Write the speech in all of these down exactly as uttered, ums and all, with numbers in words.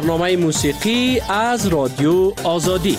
برنامه موسیقی از رادیو آزادی.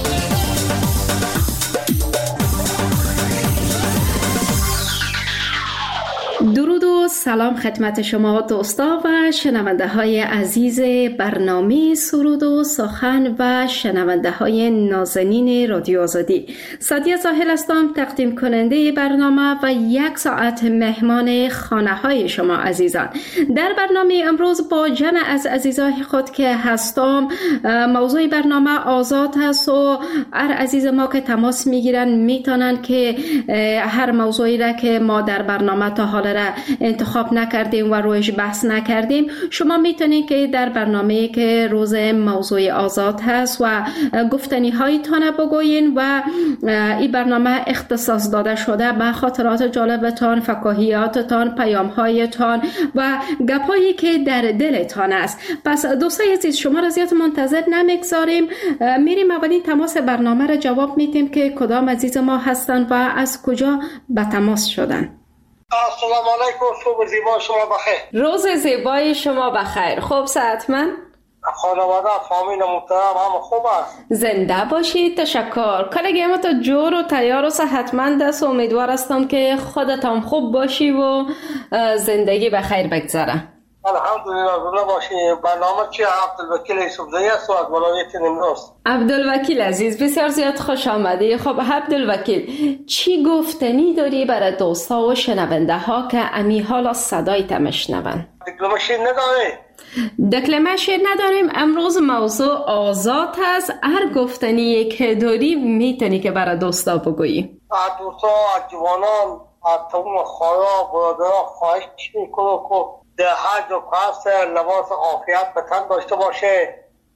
درود و سلام خدمت شما دوستا و شنونده های عزیز برنامه سرود و سخن و شنونده های نازنین رادیو آزادی. سادیه زاهل هستم، تقدیم کننده برنامه و یک ساعت مهمان خانه های شما عزیزان. در برنامه امروز با جمع از عزیزای خود که هستم، موضوع برنامه آزاد هست و هر عزیز ما که تماس میگیرن میتونن که هر موضوعی را که ما در برنامه تا حالا را انتخاب نکردیم و رویش بحث نکردیم، شما میتونید که در برنامه که روز موضوع آزاد هست و گفتنی هایتان بگوین و این برنامه اختصاص داده شده به خاطرات جالبتان، فکاهیاتتان، پیام هایتان و گپایی که در دلتان است. پس دوستای عزیز، شما را زیاد منتظر نمیگذاریم، میریم اولین تماس برنامه را جواب میدیم که کدام عزیز ما هستند و از کجا به تماس شدن. السلام علیکم، صبح زیبا شما بخیر. روز زیبای شما بخیر. خوب صحتمند؟ خانواده فامیل محترم هم خوب است. زنده باشید. تشکر. کلگیم تو جور و تیار و صحتمند است و امیدوار هستم که خودت هم خوب باشی و زندگی بخیر بگذره. الحمدلله. زنده باشی. برنامه چی؟ عبدالوکیل یوسفزئی است و از ولایت نیمروز. عبدالوکیل عزیز، بسیار زیاد خوش آمدی. خب عبدالوکیل، چی گفتنی داری برای دوستا و شنونده ها که امی حالا صدایت میشنون؟ دکلمه نداری؟ دکلمه شعر نداریم. امروز موضوع آزاد هست. هر گفتنی که داری میتونی که برای دوستا بگویی. از دوستا، از جوانان، از تمام خواهرها برادرها خواهش میکنم که در هر جا که لباس عافیت به تن داشته باشه،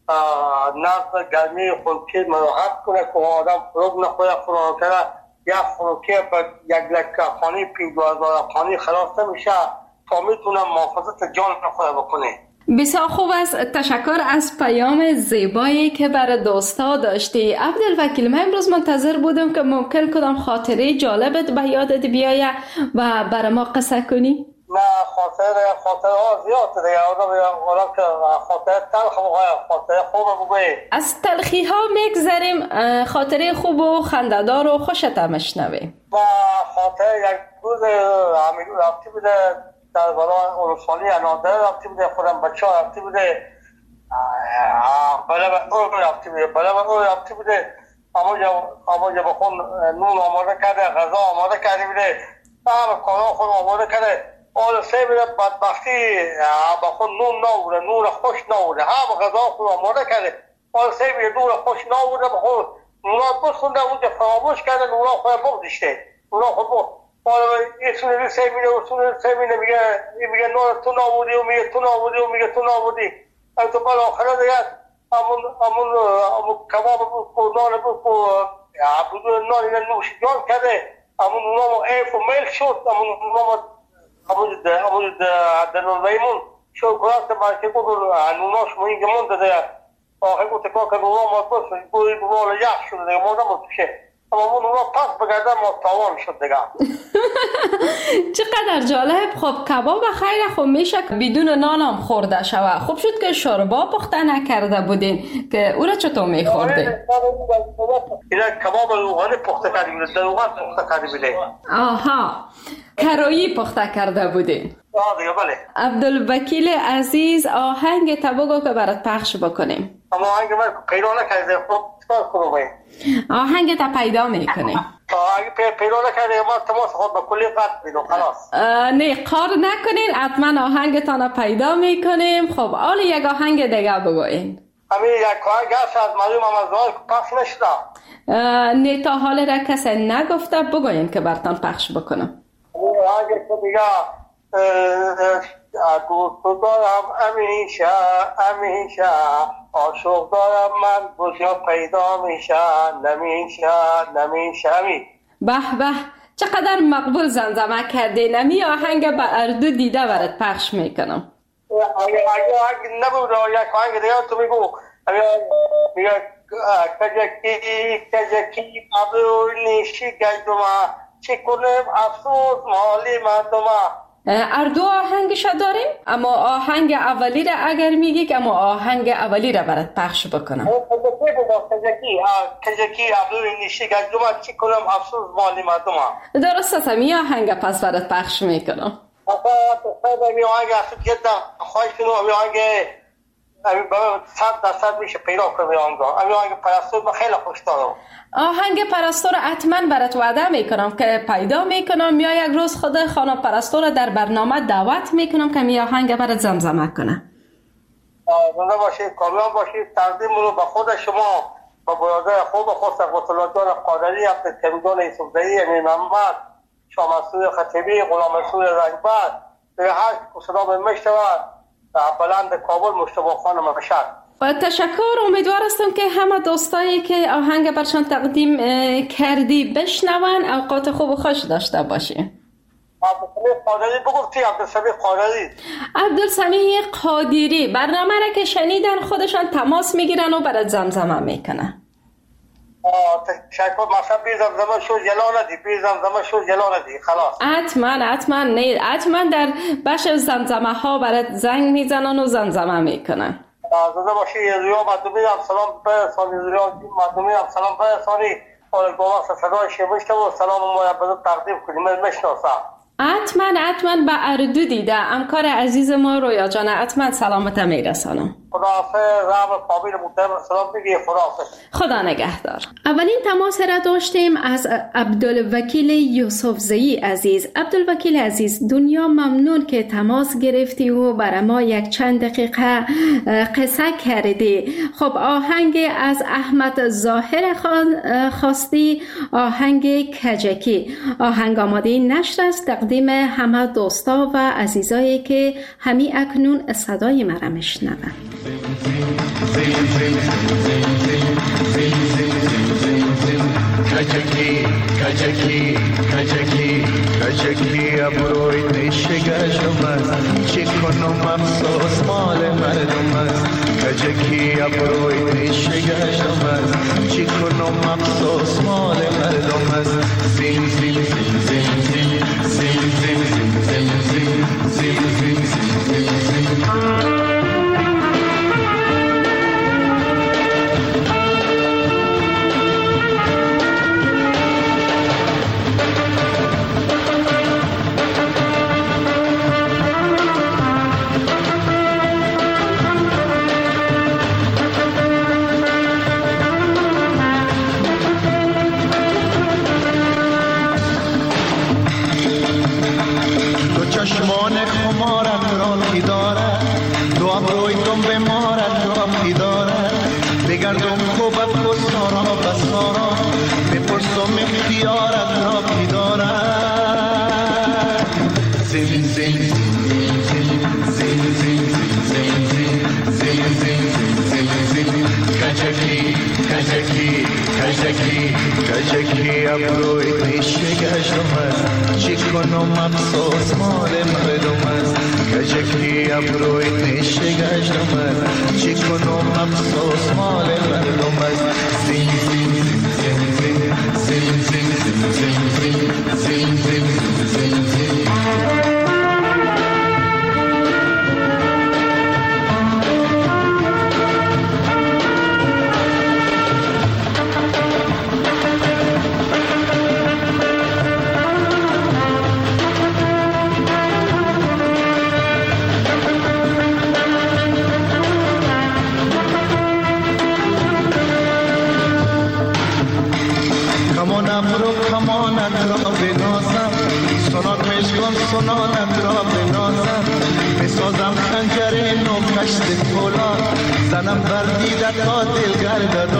نفس گرمی خونکی مراحت کنه که آدم فروغ نخوره. قرآن کرده یک فروکی به یک لکه افغانی پی دو هزار افغانی خلاص نمیشه تا میتونه محافظت جان نخوره بکنه. بسیار خوب است. تشکر از پیام زیبایی که برای دوستا داشتی. عبدالوکیل، من امروز منتظر بودم که ممکن کدام خاطره جالبت به یادت بیایه و برای ما قصه کنی. نه، خاطر خاطره ها زیاد دیگه. آدم که خاطره تلخ بگوید، خاطره خوب بگوید. از تلخی ها میگذریم، خاطره خوب و خنده‌دار و خوشت میشنویم. و خاطره یک روز همیدو رفتی بوده در برای اروسالی انادر رفتی بوده، خودم بچه ها رفتی بوده، بله به او رفتی بوده بله به او رفتی بوده اما جا بخون نون آماده کرده، غذا آماده کرده بوده، همه کارا خود آماده کرده. آل سه بوده بدبختی بخون نون نبوده، نون خوش نبوده، همه غذا خود آماده کرده. آل سه بوده نون خوش نبوده، بخون نونا بسخونده اونجا فراموش کرده، نونا خود بغدشته، نونا خود بغد. حالا یه سونه سه میده و سونه سه میده میگه میگه نور تو نابودی و میگه تو نابودی و میگه تو نابودی. از تو بالا آخره دیگه همون همون همون کباب بود و نان بود و بدون نان اینه نوش جان کرده. همون نونا ایف و میل شد. همون نونا همون ده همون ده نوزایمون شد کنست برکه بود و نوناش موین گمون داده. آخه بود تکا که نونا ما بس بوی بوال یخ شده دیگه ما نمود بشه. اما اون اونا پس بگرده ما تاوان شد دیگه. چقدر جالب. خب کباب خیلی خوب میشه بدون نان هم خورده شوه. خوب شد که شوربا پخته نکرده بودین که او را چطور میخوردین؟ اینه کباب روغانی پخته کرده بوده، در روغن پخته کرده بوده. آها، کرایی پخته کرده بودین. آه دیگه بله. عبدالوکیل عزیز، آهنگ تبگو که برات پخش بکنیم. اما آهنگ من پیدا نکرده، خب چکار کنم باید؟ آهنگ تا پیدا میکنیم. آهنگ پیدا نکرده ما تماس خود به کلی قطع میدم خلاص. نه قار نکنین، حتما آهنگتان پیدا میکنیم. خب حالا یک آهنگ دیگه بگوین. همین یک آهنگ هست از مرحوم محمدزاده که پخش نشده. نه تا حال را کسی نگفته، بگوین که براتان پخش بکنم. آهنگ که دیگه دوست دارم همیشه همیشه، عاشق دارم من بجا پیدا میشه نمیشه نمیشه. همی به به، چقدر مقبول زمزمه کردین. امی آهنگ به اردو دیده برات پخش میکنم. اگه آهنگ نبود یک آهنگ دیگه تو میگو میگه کجکی کجکی ابرو نیشی گیدوما چی کنم افسوس مالی مردما اردو آهنگش داریم، اما آهنگ اولی را اگر میگی که اما آهنگ اولی را برات پخش بکنم. کجکی بود کجکی کجکی ابرو نیشی گجوم چی کنم افسوس مالی مردم. درست است، می آهنگ پس برات پخش میکنم. آقا تو می آهنگ اصلا جدا خواهش کنم می آهنگ امی با صد درصد میشه پیدا کنم آهنگ. امی آهنگ پرستو من خیلی خوش دارم. آهنگ پرستو را حتما برات وعده میکنم که پیدا میکنم، یا یک روز خود خانم پرستو را در برنامه دعوت میکنم که می آهنگ برات زمزمه کنه. زنده باشید، کامیاب باشید. تقدیم رو به خود شما و برادر خود و خود سقوط الله جان قادری، عبدالکریم جان یوسفزئی، امین محمد، شاه منصور خطیبی، غلام رسول رنجبر، به هر که صدا به میشنود، بلند کابل مجتبی خان مشهد. با تشکر. امیدوار هستم که همه دوستایی که آهنگ برشان تقدیم کردی بشنون، اوقات خوب و خوش داشته باشی. عبدالسمیع قادری بگفتی؟ عبدالسمیع قادری عبدالسمیع قادری برنامه را که شنیدن خودشان تماس میگیرن و برات زمزمه میکنن. تشکر. مثلا بی زمزمه شو جلا ندی، بی زمزمه شو جلا ندی، خلاص. حتما حتما نه حتما در بخش زمزمه ها برات زنگ میزنن و زمزمه میکنن. زنده باشی. ریا مردمی هم سلام برسانی، ریا مردمی هم سلام برسانی. آره گواه صدای شیمشته و سلام ما بدون تقدیم کنیم. من میشناسم. حتما حتما به اردو دیده همکار عزیز ما رویا جان، حتما سلامت میرسانم. خداحافظ. رب قابل محترم سلام میگی. خداحافظ. خدا نگهدار. اولین تماس را داشتیم از عبدالوکیل یوسفزئی عزیز. عبدالوکیل عزیز، دنیا ممنون که تماس گرفتی و برای ما یک چند دقیقه قصه کردی. خب آهنگ از احمد ظاهر خواستی، آهنگ کجکی. آهنگ آماده نشر است، تقدیم همه دوستا و عزیزایی که همی اکنون صدای مرا میشنوند. کجکی کجکی کجکی کجکی ابروی نشگشم است، چی کنم افسوس مال مردم است. کجکی ابروی نشگشم است، چی کنم افسوس مال مردم است. زین زین زین زین زین زین زین زین زین زین زین زین چشمان خمارت را کی دارد، دو ابروی دم به مارت را کی دارد. بگردم خوبت و سارا و سارا، بپرسم اختیارت را کی دارد. زین زین زین زین زین زین زین زین زین زین کجکی کجکی کجکی کجکی ابروی نشگشم است، چی کنم افسوس مال مردم است. کجکی ابروی نشگشم است، چی کنم افسوس مال مردم است. زین زین زین زین زین زین زین زین زین زین زین سنانت را بنازم، بسازم خنجر نو کشت فولاد، زنم بردیده تا دلگرد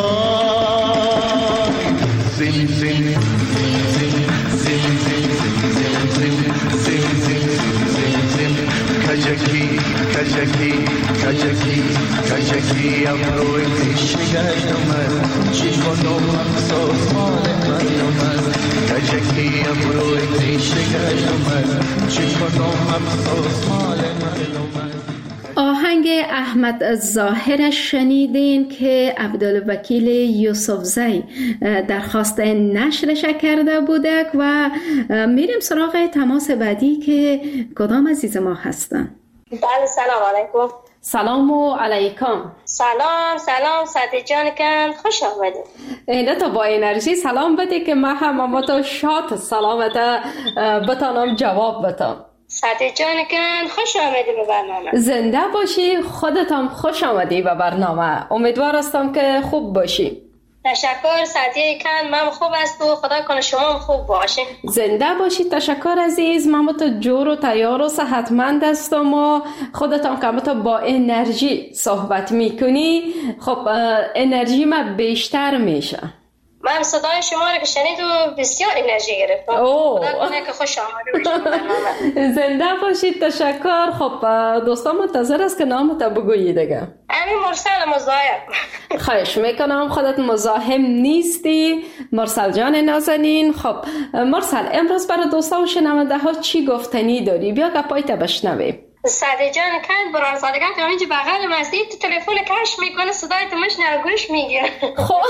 آزاد. زین زین زین زین زین زین زین زین زین زین زین کجکی کجکی کجکی کجکی ابروی نشگشم است، چی کنم افسوس مال مردم است. کجکی ابروی نشگشم است، چی کنم افسوس مال مردم است. آهنگ احمد ظاهر شنیدین که عبدالوکیل یوسفزی درخواست نشرش کرده بودک و میریم سراغ تماس بعدی که کدام عزیز ما هستن. بله سلام علیکم. سلام و علیکم. سلام سلام سعدی جان کن خوش آمدید. اینه تو با انرژی سلام بده که من هم اما تو شاد سلامت بتانم جواب بتام. سعدی جان کن خوش آمدی به برنامه. زنده باشی، خودت هم خوش آمدی به برنامه. امیدوار هستم که خوب باشی. تشکر سعدی کن، من خوب است و خدا کنه شما هم خوب باشین. زنده باشی. تشکر عزیز. من تو جور و تیار و صحتمند هستم و خودت هم که تو با انرژی صحبت میکنی خب انرژی من بیشتر میشه. من صدای شما رو که شنید و بسیار انرژی گرفتم. خدا کنه که خوش آمده باشید برنامه. زنده باشید. تشکر. خب دوستان منتظر است که نامت بگویی دیگه. امین مرسل مزاحم. خواهش میکنم. خودت مزاحم نیستی مرسل جان نازنین. خب مرسل امروز برای دوستان و شنونده ها چی گفتنی داری؟ بیا گپایت بشنویم. سعدی جان کند برای صادقت همینجا بغل مسجد تو تلفن کش میکنه صدای تو مشنوه گوش میگیره. خب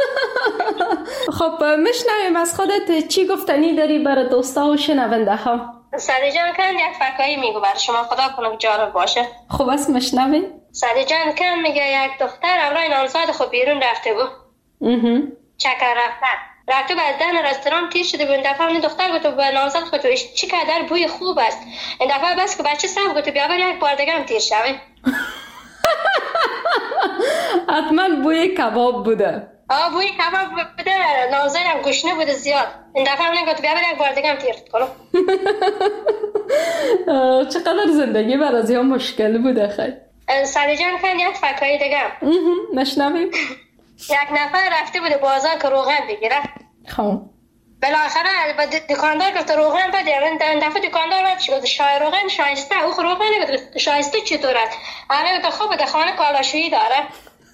خب مشنویم از خودت چی گفتنی داری برای دوستا و شنونده ها. سعدی جان کند یک فکایی میگو برای شما خدا کنه جالب باشه. خوب است مشنویم. سعدی جان کند میگه یک دختر امرای نامزاد خود بیرون رفته بود. اها چکر رفته رفته بعد دن رستوران تیر شده بود. این دفعه این دختر گفت به نامزد خود چی قدر بوی خوب است. این دفعه بس که بچه صاحب گفت بیا بر یک بار دیگه هم تیر شوه. حتما بوی کباب بوده. آه بوی کباب بوده. نامزد هم گشنه بوده زیاد. این دفعه هم گفت بیا بر یک بار دیگه هم تیر کنم. چقدر زندگی برای زیاد مشکل بوده خیلی. سعدی جان کن یک فکایی دیگه نشنویم. یک نفر رفته بوده بازار که روغن بگیره. خب بالاخره با دکاندار گفت روغن بده. این دفعه دکاندار بعد گفت شای روغن شایسته. او روغن گفت شایسته چطور است؟ همه گفت خوبه در خانه کالاشویی داره.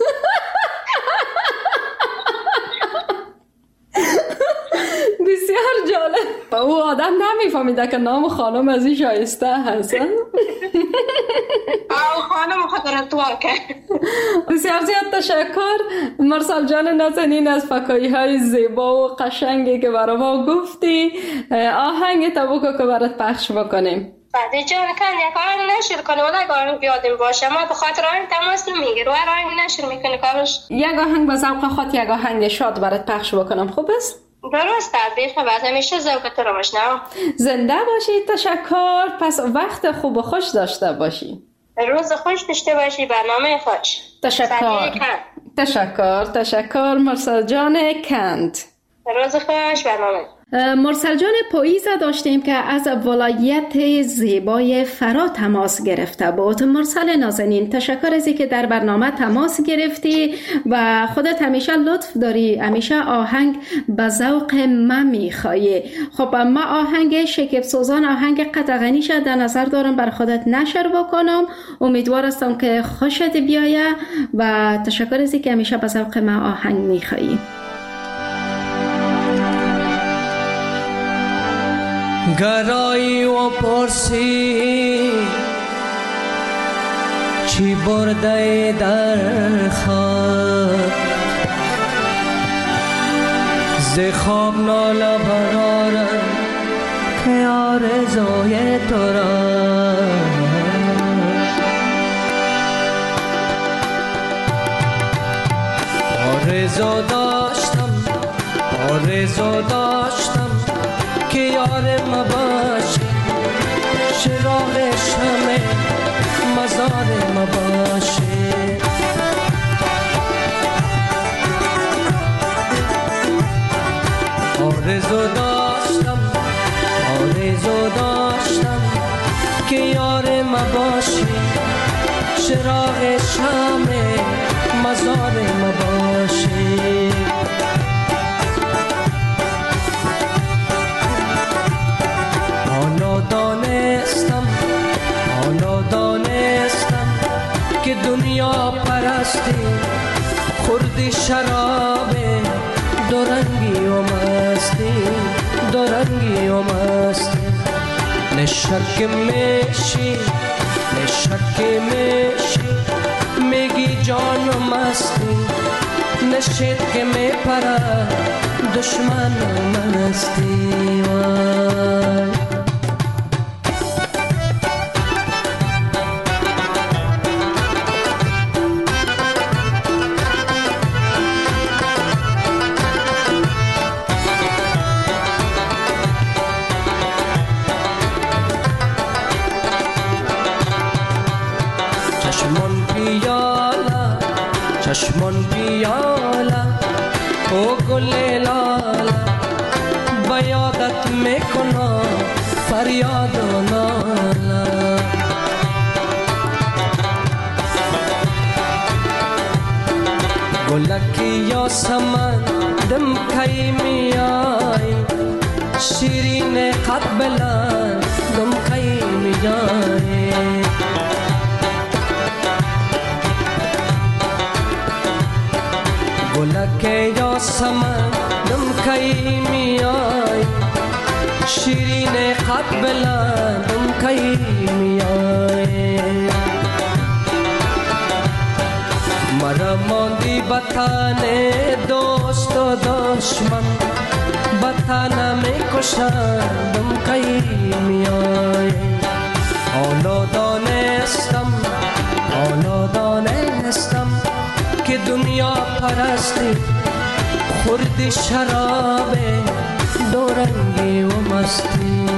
بسیار جالب. او آدم نمیفهمیده که نام خانم از این شایسته هست. او خانم خود رتوار کرد. بسیار زیاد تشکر مرسل جان نازنین از فکایی های زیبا و قشنگی که برای ما گفتی. آهنگ تبوکو که برات پخش بکنیم. سعدی جان کن یک آهنگ نشر کنه ولی یک آهنگ بیادیم باشه. ما به خاطر آهنگ تماس نمیگیر و هر آهنگ نشر میکنه کارش. یک آهنگ با ذوق خاط یک آهنگ شاد برات پخش بکنم. خوب است؟ درست تدبیر بعد همیشه ذوق تو رو مشنوم. زنده باشی. تشکر. پس وقت خوب و خوش داشته باشی. روز خوش داشته باشی. برنامه خوش. تشکر. تشکر تشکر مرسل جان کند. روز خوش. برنامه مرسل جان پاییزه داشتیم که از ولایت زیبای فرا تماس گرفته بود. مرسل نازنین تشکر از اینکه در برنامه تماس گرفتی و خودت همیشه لطف داری. همیشه آهنگ به ذوق من میخوایی. خب ما آهنگ شکیب سوزان آهنگ قطغنیش در نظر دارم بر خودت نشر بکنم. امیدوار هستم که خوشت بیایه و تشکر از اینکه همیشه به ذوق من آهنگ میخوایی. گرایی و پرسی چی برده در خواب ز خواب ناله برارم که آرزوی تو را آرزو داشتم آرزو داشتم که یار ما باشی چراغ شمع مزار ما باشی آرزو داشتم آرزو داشتم که یار ما باشی چراغ شمع مزار ما باشی دانستم حالا دانستم که دنیا پرستی خوردی شراب دورنگی و مستی دورنگی و مستی نشک میشی شکی میشی میگی جانم هستی نشید که میپره دشمن من هستی وای چشمان پیاله او گل لاله بیادت میکنم فریاد و ناله گلکی یاسمن دم کی میای شیرین قد بلند دم کی میای گلک یاسمن دم کی میای شیرین قد بلند دم کی میای مرا ماندی بطن دوست و دشمن بطن میکشن دم کی میای حالا دانستم حالا دانستم که دنیا پرستی خوردی شراب دورنگی و مستی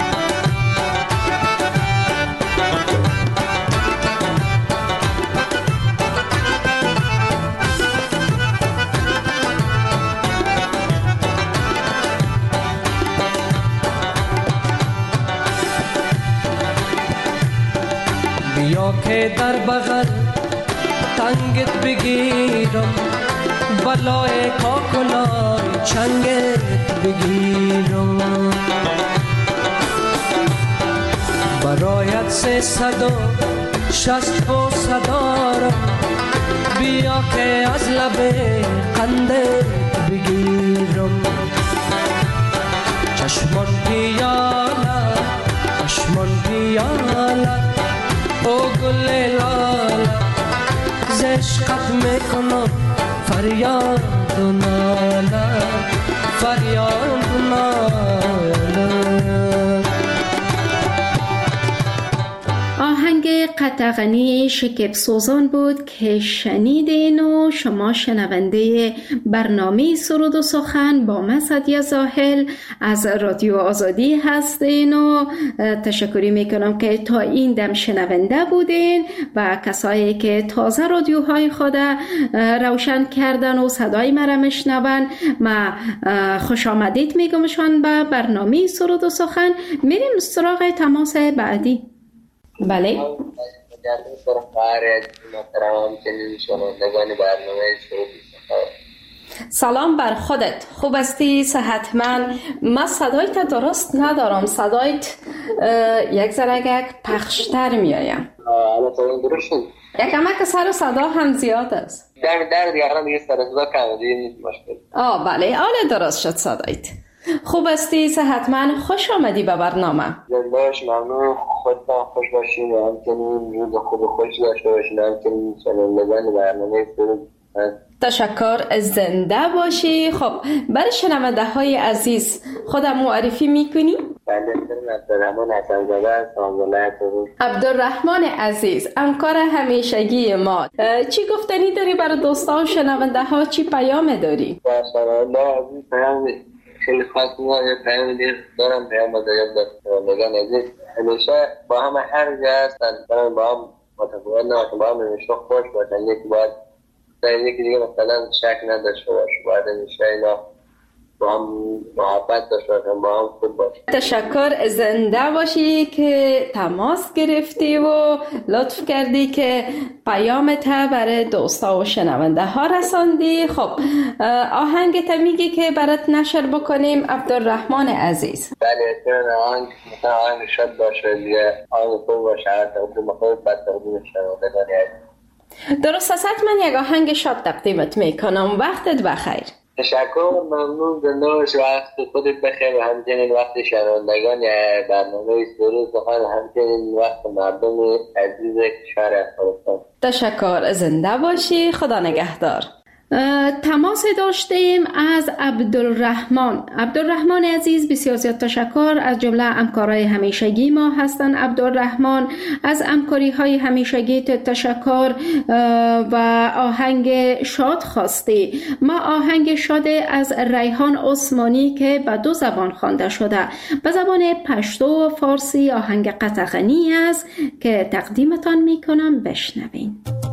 بیا که در بغل تنگت بگیرم بلای کاکلای چنگت بگیرم برایت سه صد و شست و صدارم بیا که از لب قندت بگیرم چشمان پیاله چشمان پیاله او گل لاله عشقت میکنم فریاد و ناله فریاد و ناله. آهنگ قطغنی شکیب سوزان بود که شنیدین و شما شنونده برنامه سرود و سخن با من سعدیه زاهل از رادیو آزادی هستین و تشکری میکنم که تا این دم شنونده بودین و کسایی که تازه رادیوهای خود روشن کردن و صدای مرا میشنون ما خوش آمدید میگمشان به برنامه سرود و سخن. میریم سراغ تماس بعدی. بله سلام بر خودت، خوب استی؟ صحتمند؟ من صدایت درست ندارم، صدایت یک ذره پخشتر میایم. یک کمک سر و صدا هم زیاد است. در در دیگران دیگه سر صدا کم دیگه نیست مشکل. آه بله، آله درست شد صدایت. خوب استی؟ صحتمند؟ خوش آمدی به برنامه. باش، ممنون. خودتان خوش باشین و همچنین روز خوب و خوش داشته باشین. همچنین شنوندگان برنامه سرود. تشکر، زنده باشی. خب برای شنونده های عزیز خودم معرفی میکنی؟ بله، عبدالرحمن حسن‌زاده هستم. عبدالرحمن عزیز، همکار همیشگی ما، چی گفتنی داری برای دوستا و شنونده ها؟ چی پیام داری؟ باشه عزیز، پیام خیلی خاص ما یه پیام دیگه دارم، پیام دارم شنوندگان عزیز. همیشه با هم هر جا هستن، با هم متفاوت نباشن، با هم همیشه خوش باشن. یکی باید در یکی دیگه مثلا شک نداشته باشه، باید همیشه اینا با هم محبت داشته باشن، با هم خوب باشن. تشکر، زنده باشی که تماس گرفتی و لطف کردی که پیامت برای دوستا و شنونده ها رساندی. خب آهنگت میگی که برات نشر بکنیم عبدالرحمن عزیز؟ بله، چون آهنگ مثلا آهنگ شد باشه دیگه، آهنگ خوب باشه، هر تقدیم خود بد تقدیم شنوندگان عزیز. درست است، من یک آهنگ شاد تقدیمت میکنم. وقتت بخیر. تشکر، ممنون. زنده‌باش، وقت خودت بخیر و همچنین وقت شنوندگان برنامه سرود سخن، همچنین وقت مردم عزیز کشور افغانستان. تشکر، زنده باشی، خدا نگهدار. تماس داشتیم از عبدالرحمن. عبدالرحمن عزیز، بسیار زیاد تشکر. از جمله همکارای همیشگی ما هستن. عبدالرحمن، از همکاری های همیشگی تشکر. و آهنگ شاد خواستی. ما آهنگ شاد از ریحان عثمانی که به دو زبان خوانده شده، به زبان پشتو و فارسی، آهنگ قطغنی است که تقدیمتان میکنم، بشنوین.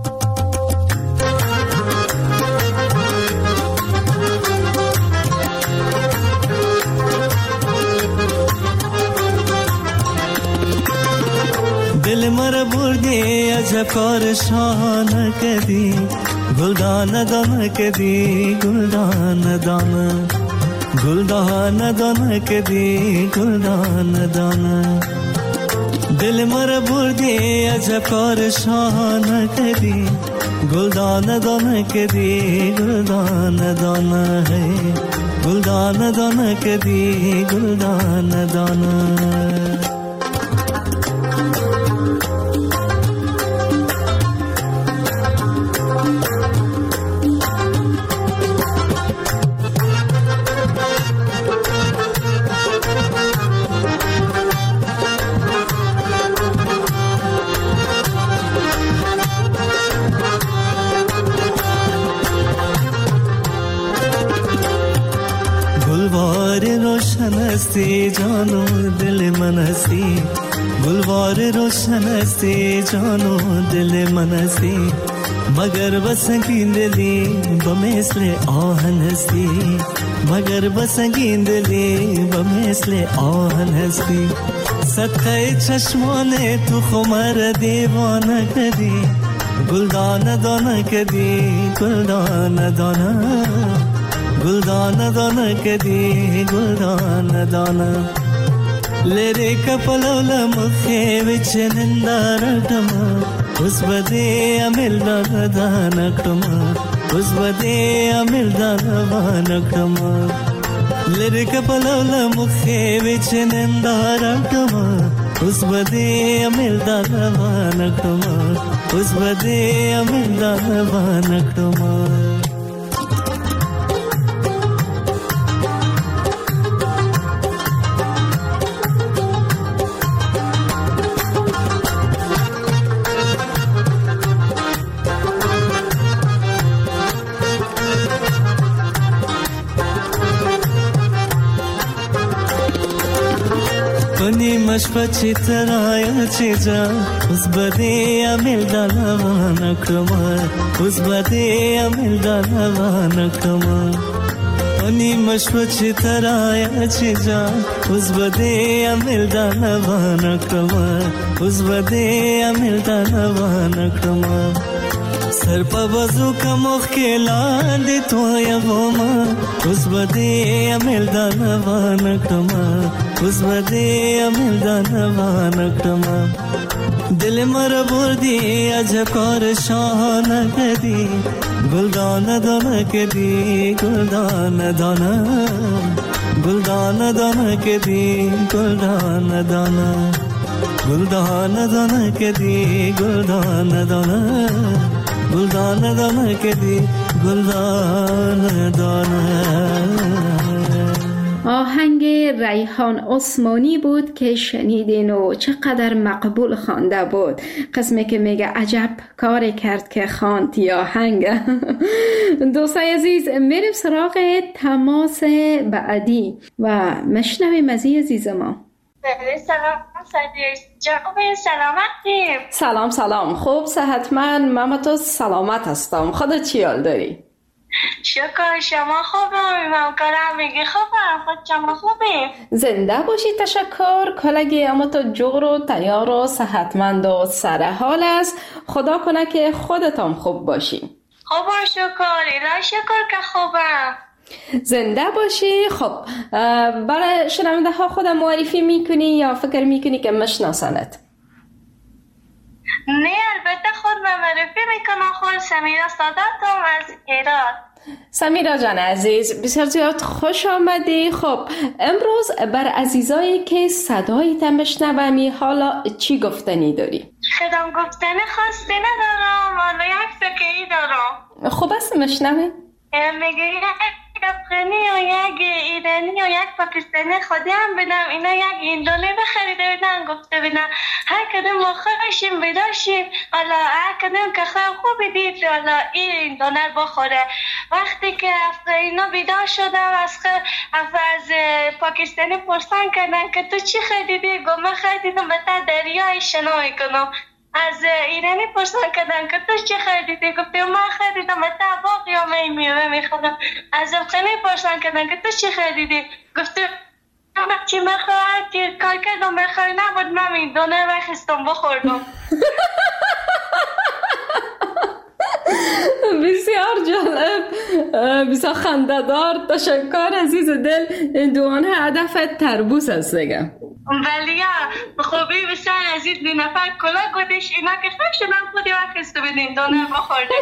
دل مر بردی عجب کار شان کدی، گلدان دان کدی، گلدان دان، گلدان دان کدی، گلدان دان. دل مر بردی عجب کار شان کدی، گلدان دان کدی، گلدان دان ہے، گلدان دان کدی، گلدان دان. हस्ती जानो दिल मन हस्ती, गुलवार रोशन हस्ती जानो दिल मन हस्ती, मगर बस गिंदली बमेसले आहन हस्ती, मगर बस गिंदली बमेसले आहन हस्ती. सत्य चश्माने तू खुमर दीवाना कदी, गुलदान दाना कदी, गुलदान दाना, गुलदान दाना कदी, गुलदान दाना. लेरे कपलोल मुखे विच निंदारटमा, उस बदे अमिल दानकटमा, उस बदे अमिल दानकटमा. लेरे कपलोल मुखे विच निंदारटमा, उस बदे अमिल दानकटमा, उस बदे अमिल दानकटमा. मशपची तराया चीजा, उस बदे अमिल दानवाना क्रमा, उस बदे अमिल दानवाना क्रमा. अनि मशपची तराया चीजा, उस बदे अमिल दानवाना क्रमा, उस बदे अमिल दानवाना क्रमा. सर पर वजू का मुख्किला दे तो या वोमा, उस बदे अमिल दानवाना क्रमा, उस बदे अमिल दानवाना क्रमा. दिल मर बुर्दी अजकर शान कदी, गुलदान दाना कदी, गुलदान दाना, गुलदान दाना कदी, गुलदान दाना, गुलदान दाना कदी, गुलदान दाना, गुलदान दाना कदी, गुलदान दाना. آهنگ ریحان عثمانی بود که شنیدین و چقدر مقبول خوانده بود. قسمی که میگه عجب کاری کرد که خواند یا آهنگ. دوستای عزیز، میریم سراغ تماس بعدی و مشنویم از این عزیز ما. سلام جناب، سلامتی؟ سلام سلام، خوب صحتمند، من تو سلامت هستم. خودت چی حال داری؟ شکر، شما خوبم؟ ممکنم میگی خوبم، خود شما خوبی؟ زنده باشی، تشکر. کلگی اما تو جور و تیار و صحتمند و سرحال است. خدا کنه که خودتان خوب باشی. خوبم شکر، الهی شکر که خوبم. زنده باشی. خب برای شنونده ها خودم معرفی میکنی یا فکر میکنی که مشناسنت؟ نه البته خود من معرفی میکنم. خود سمیرا ساداتم از ایران. سمیرا جان عزیز، بسیار زیاد خوش آمدی. خب امروز بر عزیزایی که صدایت میشنومی حالا چی گفتنی داری؟ خدام گفتن خاصی ندارم، حالا یک فکری دارم. خب است میشنوی؟ میگه یک افغانی و یک ایرانی و یک پاکستانی خودی هم بدم، اینا یک ایندونی بخریده بدن، گفته بدن هر کدوم ما خوشیم بداشیم، حالا هر کدوم که خواهی خوبی دید حالا این ایندونه بخوره. وقتی که اینا بیدار شدم از خ... از پاکستانی پرسان کردن که تو چی خریدی؟ گفت من خریدم به تا دریای شنا میکنم. از ایرانی پرسان کردن که تو چی خریدی؟ گفتم من خریدم به تا باقی و می میوه میخورم. از افغانی پرسان کردن که تو چی خریدی؟ گفتم من چی میخواد که کار کردم بخواه نبود، من میدونه بخستم بخوردم. بسیار جالب، بسیار خنده‌دار. تشکر عزیز دل. این دوانه هدف تربوز است دیگه. ولی یا خوبی بسیار عزیز دو نفر کلا گودش اینا که خوش شدن خودی وقت است بدین دانه بخورده.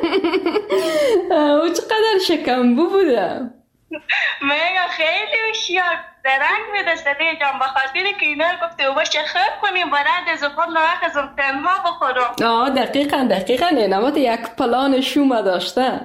او چقدر شکمبو بوده. میگه خیلی هوشیار درنگ میده سده جان، بخاطر که اینا گفته او باشه خیب کنیم برای زبان وقت از اون تنها بخورم. آه دقیقا دقیقا اینمات یک پلان شومه داشته.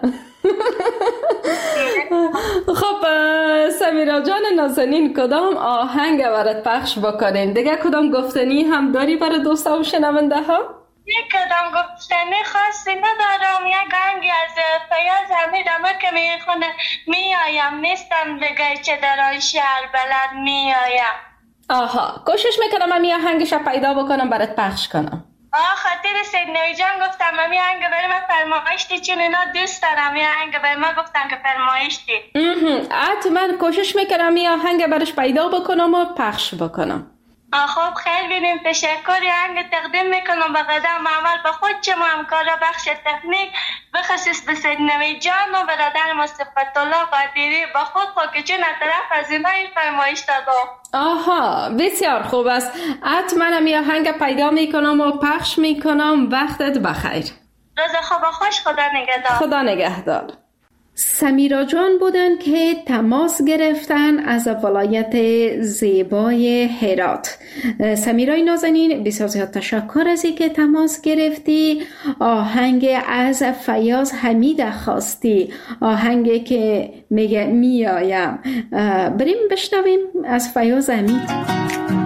خب سمیرا جان نازنین، کدام آهنگ برات پخش بکنیم؟ دیگه کدام گفتنی هم داری برای دوستا و شنونده ها؟ یک کدام گفتنی خاصی ندارم، یک آهنگی از فیاض حمید همه که میخونه میایم نیستم بگه چه در آن شهر بلد میایم. آها کوشش میکنم من یه آهنگش پیدا بکنم برات پخش کنم. آه خاطر سید نوی جان گفتم من یه آهنگ برای من فرمایشتی، چون اینا دوست دارم یه آهنگ برای من گفتن که فرمایشتی. حتما کوشش میکنم یه آهنگ براش پیدا بکنم و پخش بکنم. خب خیلی بینیم، تشکری آهنگ تقدیم میکنم به قدم عمل به خود شما همکارا بخش تکنیک، بخصیص به سید نوی جان و برادر ما صفت الله قادری به خود خاکچون طرف از اینای فرمایش دادم. آها بسیار خوب است. حتما هم یه آهنگ پیدا میکنم و پخش میکنم. وقتت بخیر. روز خوب و خوش. خدا نگهدار. خدا نگهدار. سمیرا جان بودن که تماس گرفتن از ولایت زیبای هرات. سمیرای نازنین بسیار زیاد تشکر از اینکه تماس گرفتی. آهنگ از فیاض حمید خواستی، آهنگی که میگه میایم. بریم بشنویم از فیاض حمید.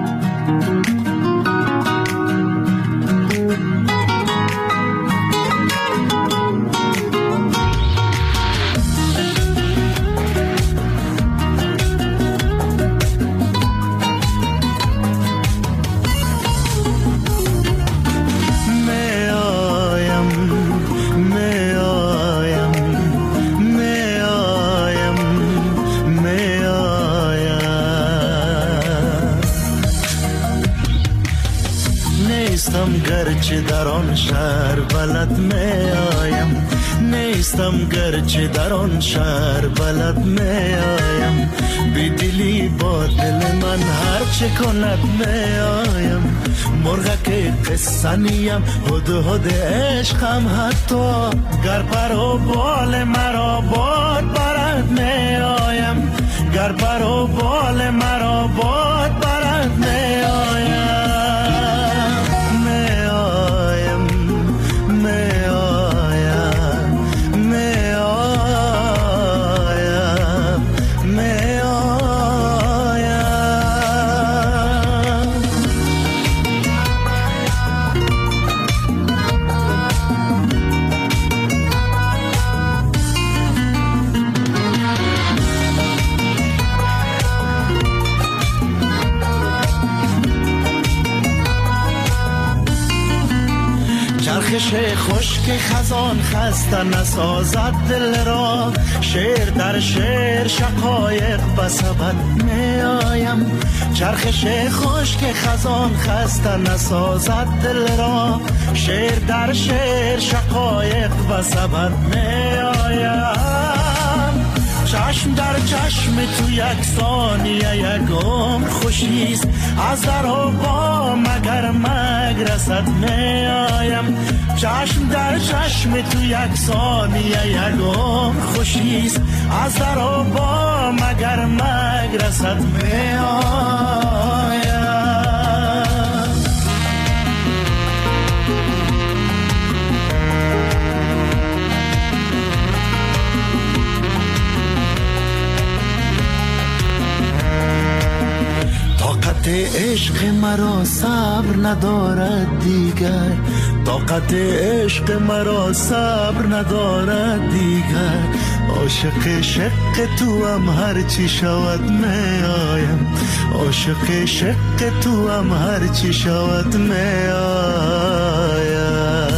گرچه در آن شهر بلد می آیم، نیستم گرچه در آن شهر بلد می آیم، بی دلی با دل من هر چه کند می آیم، مرغک قصه نیم هد هد عشقم، حتی گر پر و بال مرا باد برد می آیم، گر پر و بال مرا باد برد می آیم. چرخش خشک خزان خسته نسازد دل را، شعر در شعر شقایق بسبب می آیم، چرخش خشک خزان خسته نسازد دل را، شعر در شعر شقایق بسبب می آیم، چشم در چشم تو یک ثانیه یک عمر خوشیست، از در و با مگر مگرست میایم. چشم در چشم تو یک ثانیه یک عمر خوشیست، از در و با مگر مگرست میایم. طاقت عشق مرا صبر ندارد دیگر، طاقت عشق مرا صبر ندارد دیگر. عاشق شق تو هم هر چی شود میایم، عاشق شق تو هم هر چی شود میایم.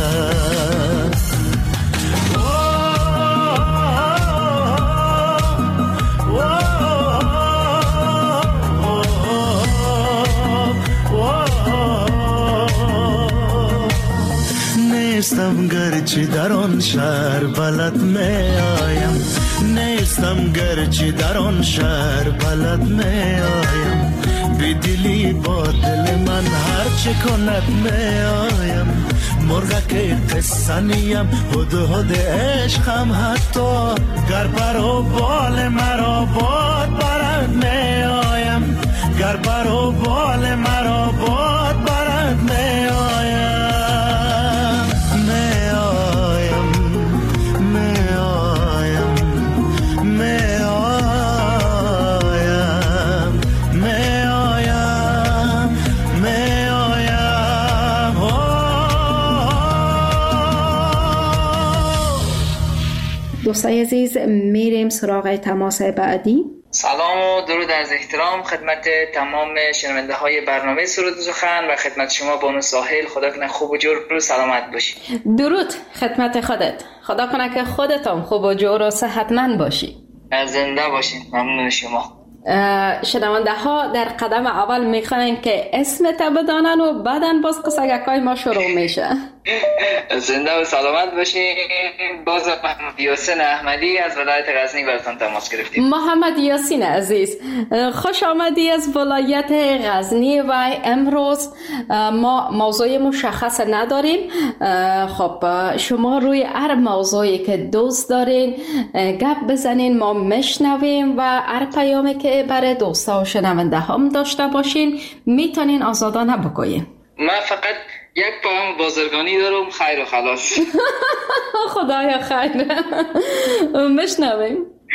نیستم گرچه در آن شهر بلد میایم، نیستم گرچه در آن شهر بلد میایم. بی دلی با دل من هر چه کند میایم. مرغک قصه نیم هد هد عشقم، حتی گر پر و بال مرا باد برد میایم، گر پر و بال مرا باد برد میایم. دوستای عزیز، میریم سراغ تماس بعدی. سلام و درود از احترام خدمت تمام شنونده های برنامه سرود و سخن و خدمت شما بانو ساحل. خدا کنه خوب و جور و سلامت باشی. درود خدمت خودت. خدا کنه که خودتان خوب و جور و صحتمند باشی. زنده باشین. ممنون شما. شنونده ها در قدم اول میخوانن که اسمت بدانن و بعداً باز قصگکای ما شروع میشه. زنده و سلامت باشین. باز محمد یاسین احمدی از ولایت غزنی براتون تماس گرفتیم. محمد یاسین عزیز، خوش آمدی از ولایت غزنی و امروز ما موضوع مشخص نداریم. خب شما روی هر موضوعی که دوست دارین گپ بزنین، ما میشنویم و هر پیامی که برای دوستا و شنونده هم داشته باشین میتونین آزادانه بگوین. من فقط یک پیام بازرگانی دارم، خیر و خلاص. خدایا خیر. میشنویم.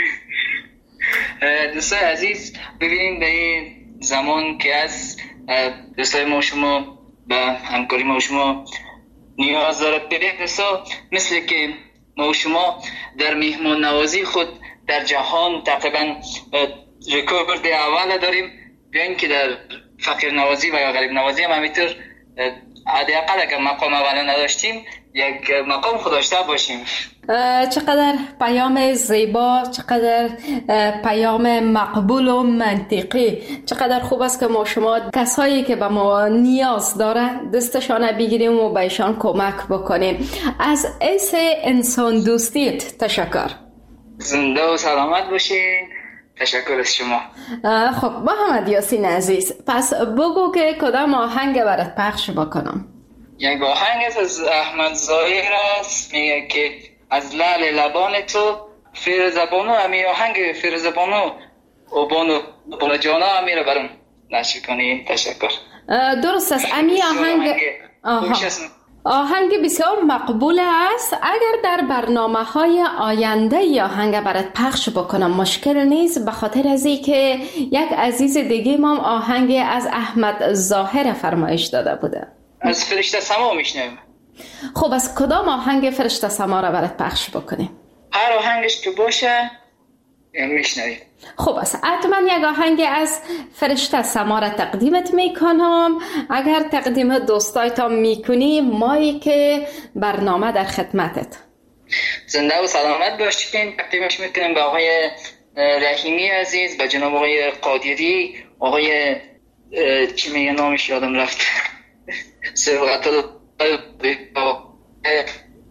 دوستای عزیز، ببینید به این زمان که از دوستای ما شما به همکاری ما شما نیاز داره. ببینید دوستا، مثل که ما شما در میهمان نوازی خود در جهان تقریبا رکورد اول داریم، بیاین که در فقیر نوازی و یا غریب نوازی هم همینطور حداقل اگر مقام اول نداشتیم یک مقام خود داشته باشیم. چقدر پیام زیبا، چقدر پیام مقبول و منطقی. چقدر خوب است که ما شما کسایی که به ما نیاز داره دستشان بگیریم و بهشان کمک بکنیم. از ایس انسان دوستیت تشکر. زنده و سلامت باشین. تشکر از شما. خب محمد یاسین عزیز، پس بگو که کدام آهنگ برات پخش بکنم. یک آهنگ از احمد ظاهر است، میگه که از لعل لبان تو فیر زبانو. همین آهنگ فیر زبانو و بانو بانو جانا همی رو برام نشر کنی. تشکر. درست است. همین آهنگ آهنگ بسیار مقبول است. اگر در برنامه های آینده یا آهنگ برات پخش بکنم مشکل نیست، به خاطر از اینکه یک عزیز دیگه ما آهنگ از احمد ظاهر فرمایش داده بوده. از فرشته سما میشنویم. خب از کدام آهنگ فرشته سما را برات پخش بکنیم؟ هر آهنگش که باشه میشنویم. خب است، حتما یک آهنگ از فرشته سما را تقدیمت میکنم. اگر تقدیم دوستایتان میکنی، مایی که برنامه در خدمتت. زنده و سلامت باشین. تقدیمش میکنم به آقای رحیمی عزیز، به جناب آقای قادری، آقای چی میگه نامش یادم رفت، سبقت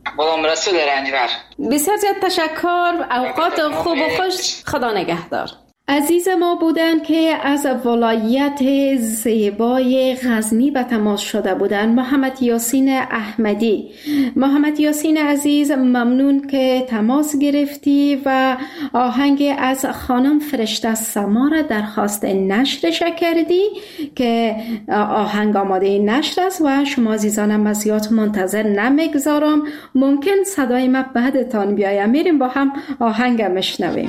غلام رسول رنجبر. بسیار زیاد تشکر، اوقات خوب و خوش، خدا نگهدار. عزیز ما بودند که از ولایت زیبای غزنی به تماس شده بودند. محمد یاسین احمدی. محمد یاسین عزیز، ممنون که تماس گرفتی و آهنگ از خانم فرشته سما را درخواست نشرش کردی که آهنگ آماده نشر است و شما عزیزانم از زیاد منتظر نمیگذارم. ممکن صدای ما بعدتان بیاید. میریم با هم آهنگ مشنویم.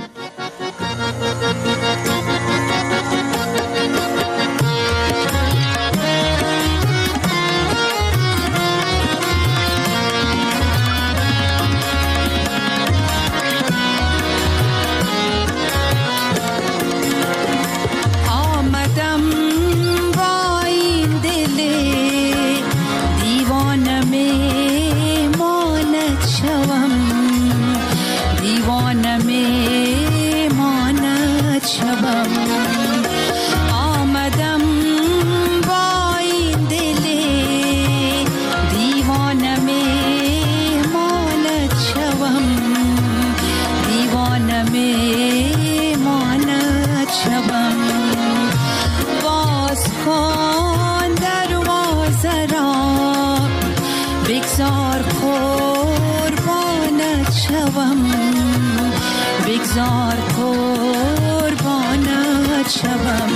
بگذار قربانت شوم.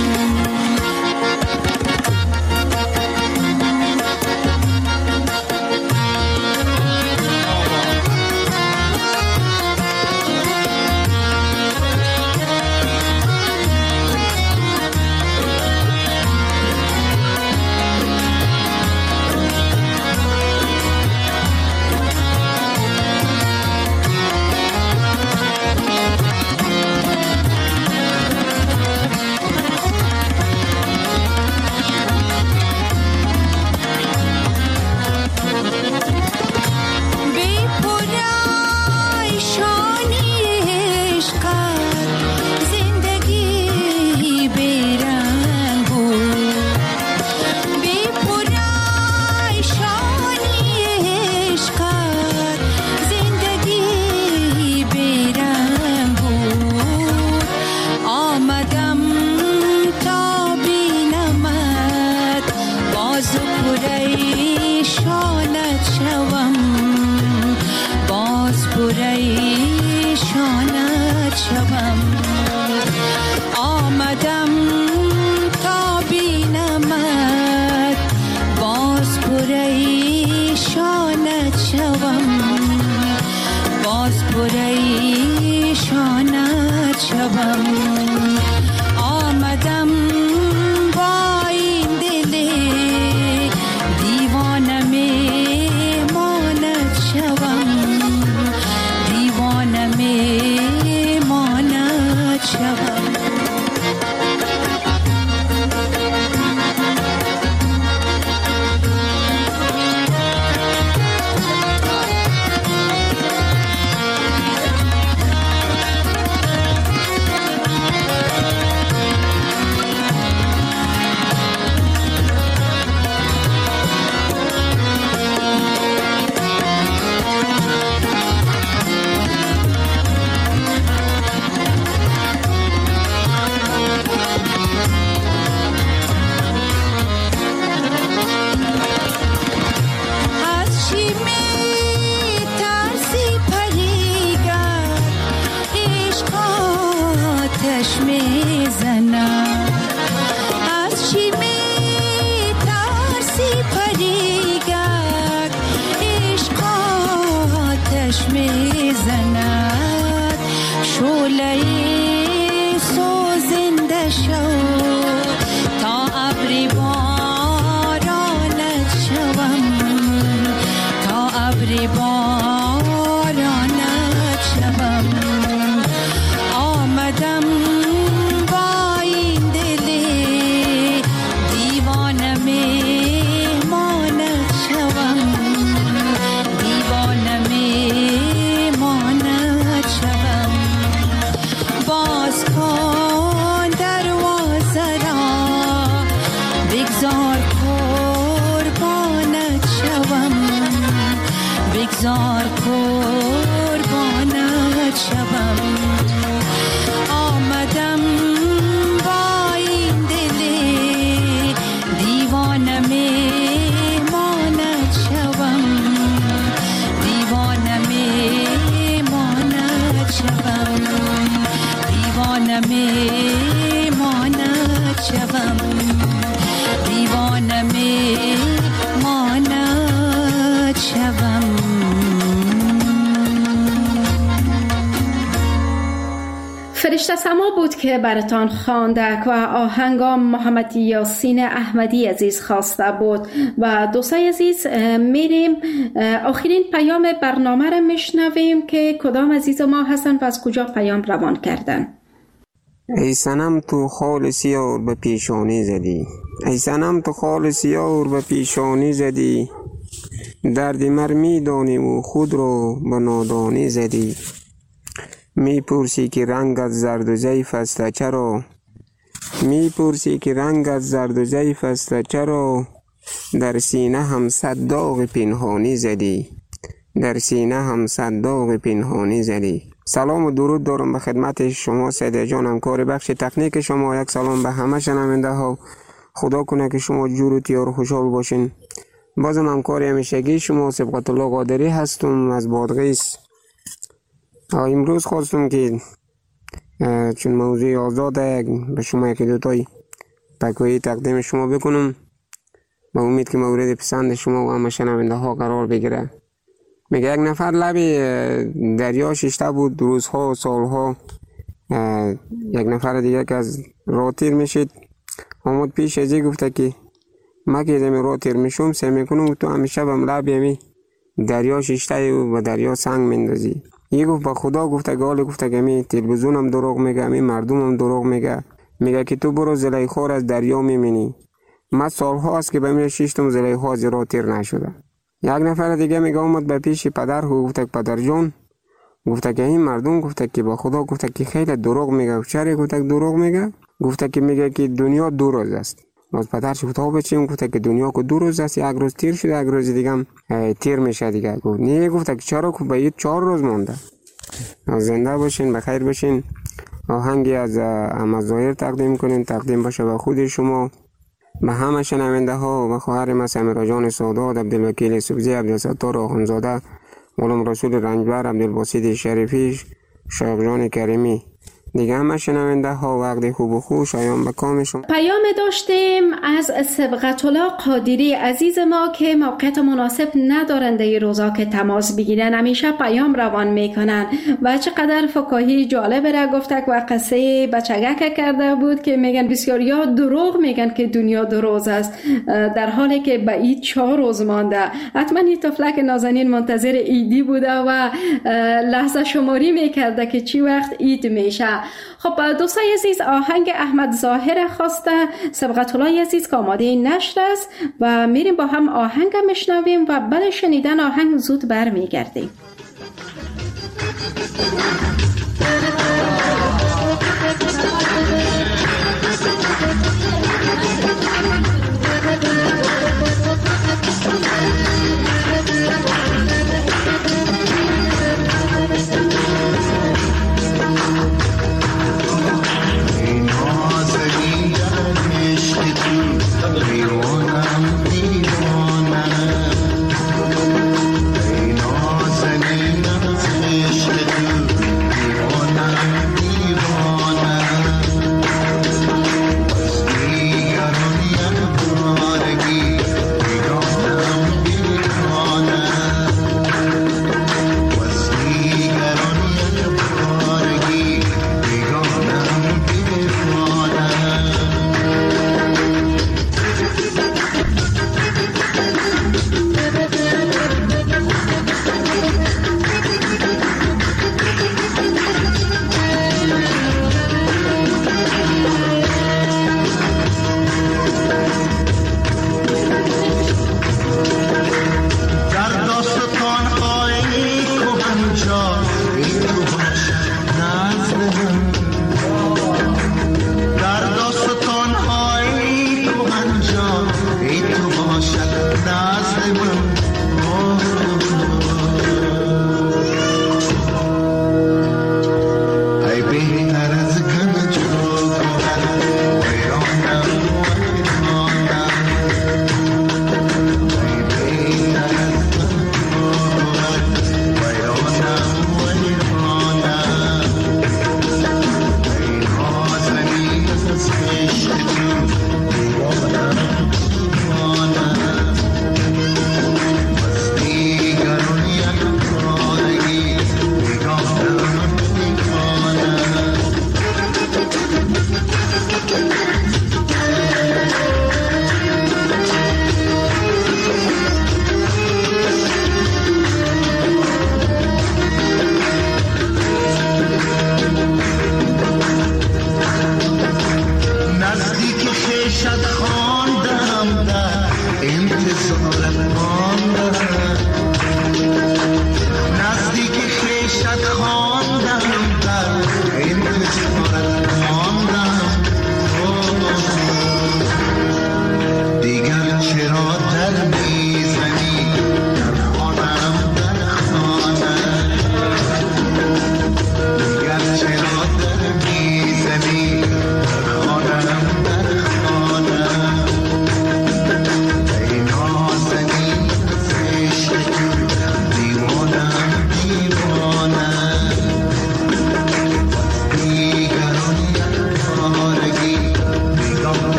شوم دیوانه می ماند شوم. فرشته سما بود که براتان خواندک و آهنگام محمد یاسین احمدی عزیز خواسته بود. و دوستای عزیز میریم آخرین پیام برنامه را میشنویم که کدام عزیز ما هستن و از کجا پیام روان کردن. ای صنم تو خال سیار به پیشانی زدی، ای صنم تو خال سیار به پیشانی زدی، درد مر میدانی و خود رو به نادانی زدی. میپرسی که رنگت زرد و ضعیف است چرا، میپرسی که رنگت زرد و ضعیف است چرا، در سینه هم صد داغ پنهانی زدی، در سینه هم صد داغ پنهانی زدی. سلام و درود دارم به خدمت شما سیده جان، همکار بخش تکنیک شما. یک سلام به همه شنونده ها. خدا کنه که شما جور و تیار و خوشحال باشین. بازم همکار همیشگی شما سبقت الله قادری هستم از بادغیس. امروز خواستم که چون موضوع آزاده به شما یکی دوتای پکویی تقدیم شما بکنم، با امید که مورد پسند شما و همه شنونده ها قرار بگیره. میگه یک نفر لب دریا ششته بود روزها و سالها. یک نفر دیگه که از راه تیر میشید آمد پیش ازی گفته که ما که زمین راه تیر میشم سعی میکنم تو همیشه به لب یمی دریا ششته و دریا سنگ میندازی. یه گفت با خدا گفته گاله گفته که می تلویزیون هم دروغ میگه، می مردم هم دروغ میگه. میگه که تو برو زلیخا را از دریا میبینی. من سالها است که به من شیشتم زلیخا از راه تیر نشده. یک نفر دیگه میگه اومد به پیش پدر گفته پدر جان گفته که این مردم گفته که با خدا گفته که خیلی دروغ میگه. چرا گفته دروغ میگه؟ گفته که میگه که دنیا دو روز است. باز پدرش گفته ها بچیم گفته که دنیا که دو روز است، یک روز تیر شده یک روز دیگه هم تیر میشه دیگه. گفت نه گفته که چرا که به چهار روز مونده. زنده باشین، بخیر باشین. آهنگی از احمد ظاهر تقدیم کنین، تقدیم باشه به خود شما، به همه شنونده ها و خواهر ما سمیرا جان سادات، عبدالوکیل سبزی، عبدالستار آخوندزاده، غلام رسول رنجبر، عبدالباسط شریفی، شیخ جان کریمی، دیگه همه شنونده ها وقت خوب و خوش شایان به کام شما. پیام داشتیم از سبقت الله قادری عزیز ما که موقعیت مناسب ندارن در این روزا که تماس بگیرن، همیشه پیام روان میکنن و چقدر فکاهی جالب را گفتک و قصه بچگک کرده بود که میگن بسیاریا دروغ میگن که دنیا دو روز است، در حالی که به عید چهار روز مانده. حتما این طفلک نازنین منتظر عیدی بوده و لحظه شماری میکرده که چی وقت عید میشه. خب دوستای عزیز، آهنگ احمد ظاهر خواسته سبقت الله عزیز که آماده نشر است و میریم با هم آهنگ میشنویم و بعد شنیدن آهنگ زود برمیگردیم. دیوانم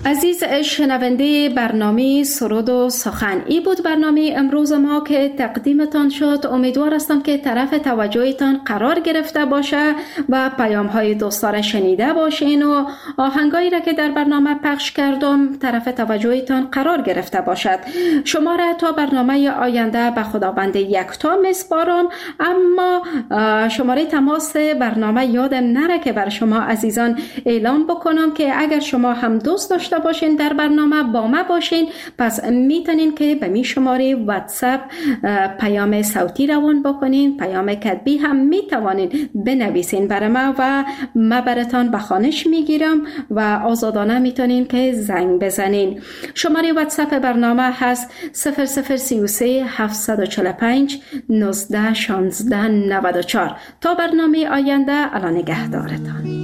عزیز شنونده برنامه سرود و سخن، ای بود برنامه امروز ما که تقدیمتان شد. امیدوار هستم که طرف توجهتان قرار گرفته باشه و پیام های دوستان شنیده باشین و آهنگایی را که در برنامه پخش کردم طرف توجهتان قرار گرفته باشد. شما را تا برنامه آینده به خداوند یکتا میسپارم، اما شماره تماس برنامه یادم نره که بر شما عزیزان اعلام بکنم که اگر شما هم دوست داشته باشین در برنامه با ما باشین، پس میتونین که به می شماره واتساپ پیام صوتی روان بکنین، پیام کتبی هم میتوانین بنویسین برای ما و ما براتان به خوانش میگیرم و آزادانه میتونین که زنگ بزنین. شماره واتساپ برنامه هست صفر صفر سه و سه هفت چهار پنج نوزده شانزده نود و چهار. تا برنامه آینده، الان نگهدارتان.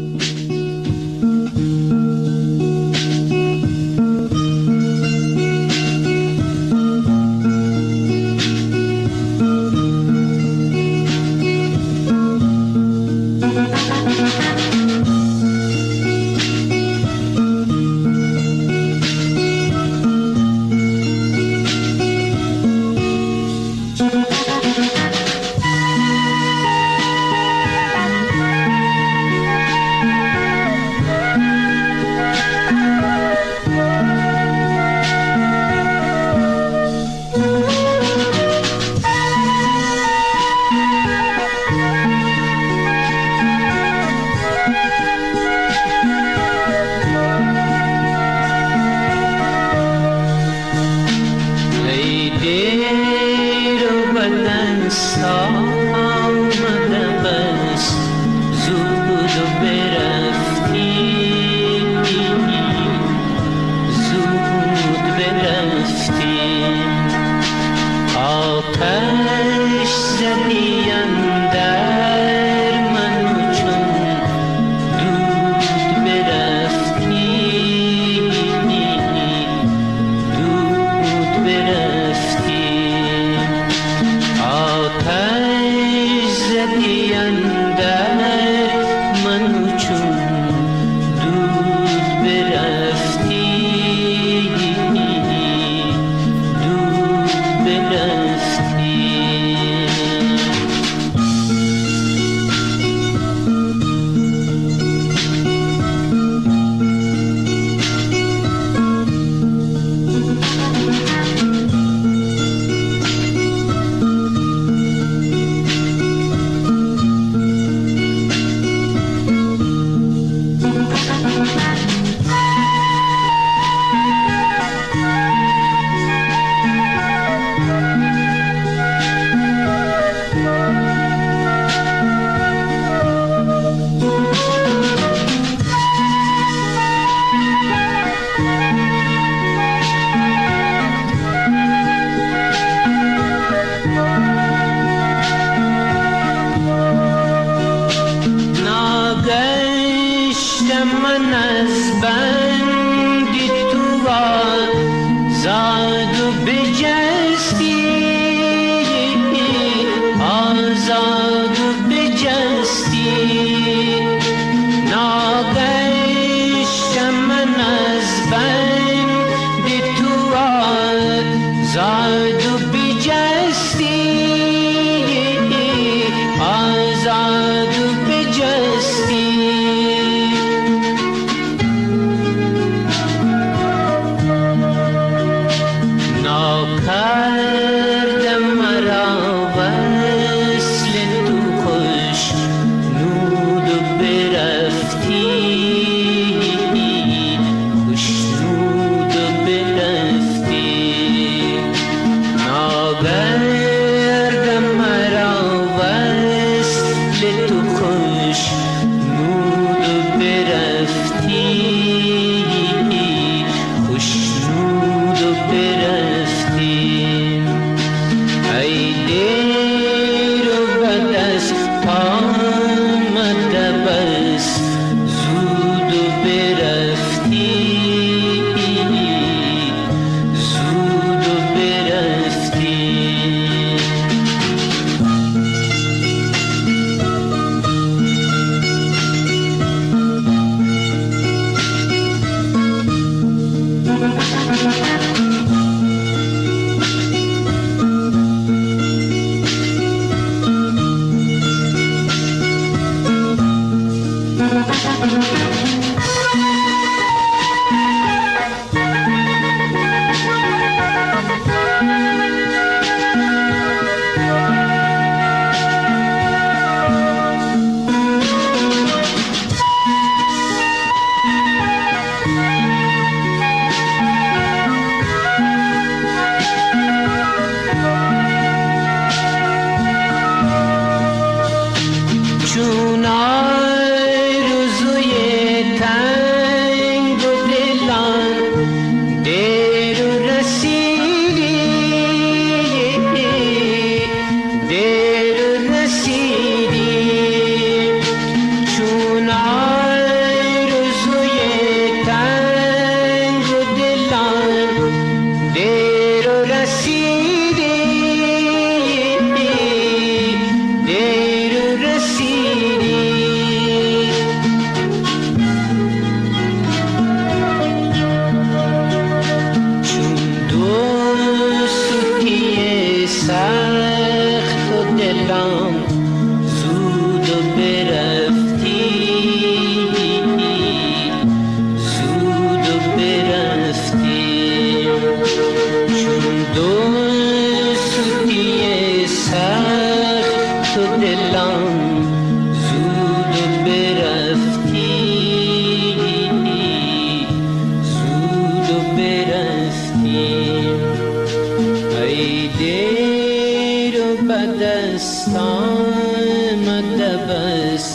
زمستان مکتب است.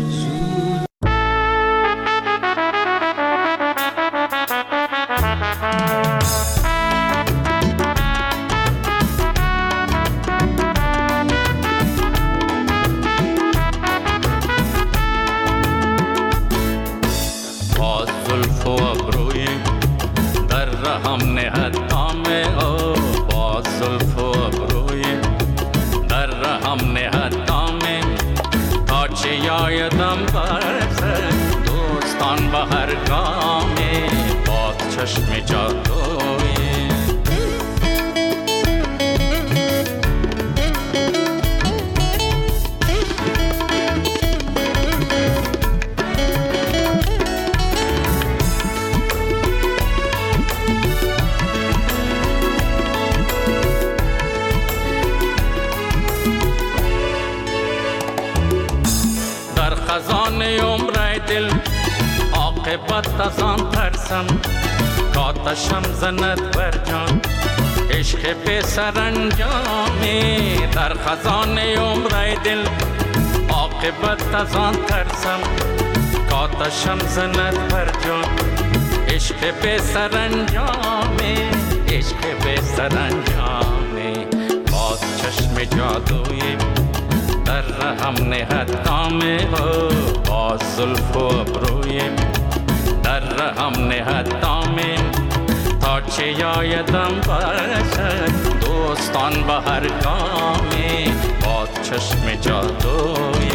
عاقبت از آن ترسم کاتشم زند بر جان عشق به سرانجامی در خزانه عمر دل عاقبت از آن ترسم کاتشم زند بر جان عشق به سرانجامی عشق به سرانجامی باز چشم جادوی در رهم نهد دامه باز زلف و ابروی در رهم نهد دامه تا چه یایدم باشد دوستان به هر گامی باز چشم جادوی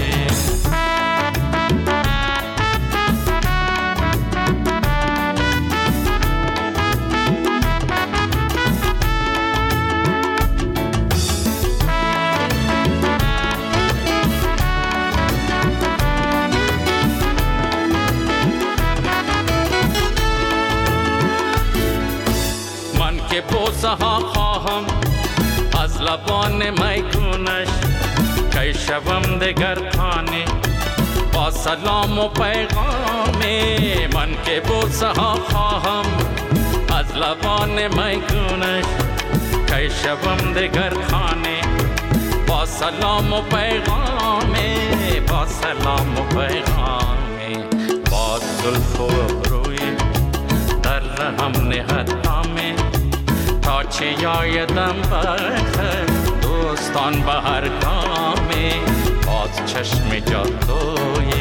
که بوسه ها خواهم از لبان میگونش که شوم دگر خانه با سلام و پیغامی من که بوسه ها خواهم از لبان میگونش که شوم دگر خانه با سلام و پیغامی با سلام و پیغامی با زلف و ابروی در رهم نهد دامه تا چه یایدم بخیر دوستان به هر گامی باز چشم جادوی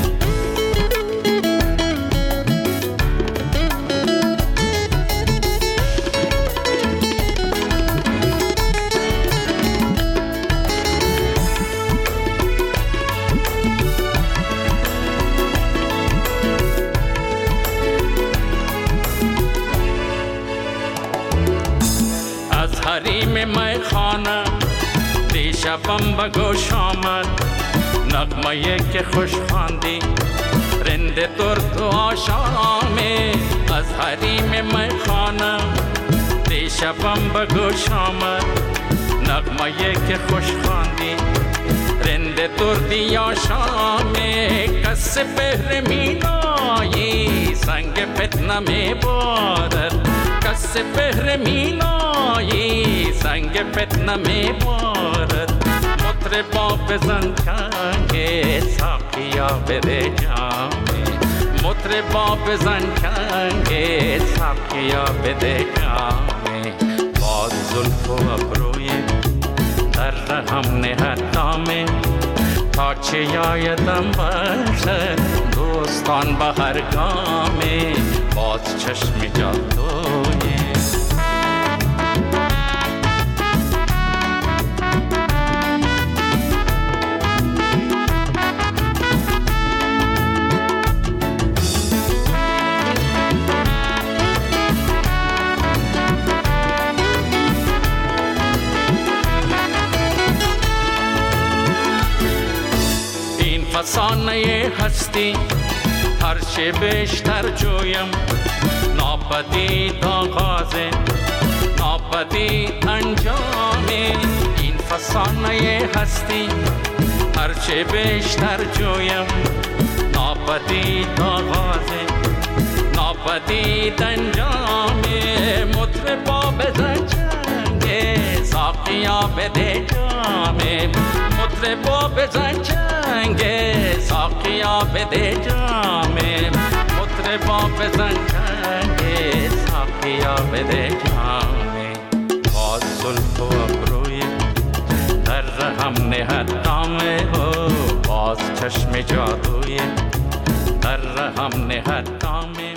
حریم میخانه دیشبم به گوش آمد نغمه که خوش خواندی رند درد و آشامی از حریم میخانه دیشبم به گوش آمد نغمه که خوش خواندی رند دردی آشامی کس بهر مینایی سنگ فتنه می بارد کس بهر مینایی سنگ فتنه می بارد مطربا بزن چنگ ساقیا بده جامی مطربا بزن چنگ ساقیا بده جامی باز زلف و ابروی در رهم نهد دامه تا چه یایدم باشد دوستان به هر گامی باز چشم جادوی فسانه هستی هر چه بیشتر جویم ناپدید آغاز ناپدید انجام این فسانه هستی هر چه بیشتر جویم ناپدید آغاز ناپدید انجام مطربا بزن چنگ ساقی ساقیا بده جامه مطربا بزن چنگه ساقیا بده جامه مطربا بزن چنگه ساقیا بده جامه باز زلف و ابروی در رهم نهد دامه باز چشم جادوی در رهم نهد دامه